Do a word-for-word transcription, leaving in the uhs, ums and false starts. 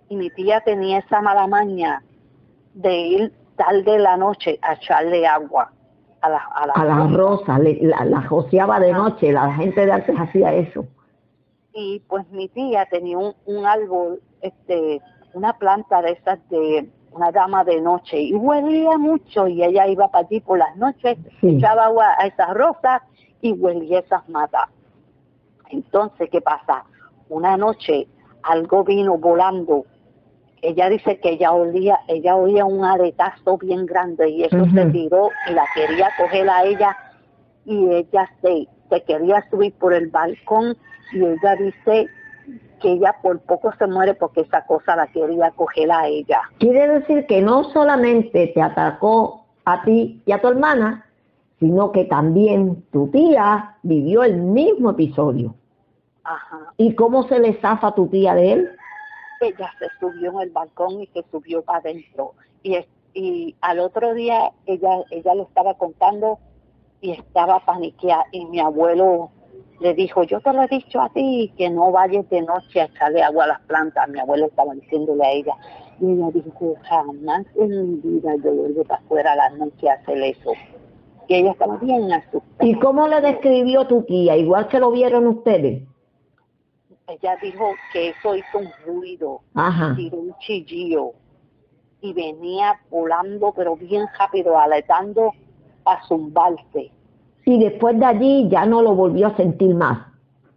y mi tía tenía esa mala maña de ir tarde en la noche a echarle agua a la a la, a las rosas, la, la rociaba de noche, la gente de antes hacía eso. Y pues mi tía tenía un, un árbol, este, una planta de esas de una dama de noche, y huelía mucho, y ella iba para allí por las noches, Sí. echaba agua a esas rosas y huelía esas matas. Entonces, ¿qué pasa? Una noche algo vino volando. Ella dice que ella olía, ella oía un aretazo bien grande y eso Uh-huh. se tiró y la quería coger a ella, y ella se, se quería subir por el balcón, y ella dice que ella por poco se muere porque esa cosa la quería coger a ella. Quiere decir que no solamente te atacó a ti y a tu hermana, sino que también tu tía vivió el mismo episodio. Ajá. ¿Y cómo se le zafa a tu tía de él? Ella se subió en el balcón y se subió para adentro. Y, y al otro día ella, ella lo estaba contando y estaba paniqueada. Y mi abuelo le dijo, yo te lo he dicho a ti, que no vayas de noche a echarle agua a las plantas. Mi abuelo estaba diciéndole a ella. Y ella dijo, jamás en mi vida yo vuelvo para afuera a la noche a hacer eso. Y ella estaba bien asustada. ¿Y cómo le describió tu tía? Igual que lo vieron ustedes. Ella dijo que eso hizo un ruido, Ajá. tiró un chillillo y venía volando, pero bien rápido, aletando a zumbarse. Y después de allí ya no lo volvió a sentir más.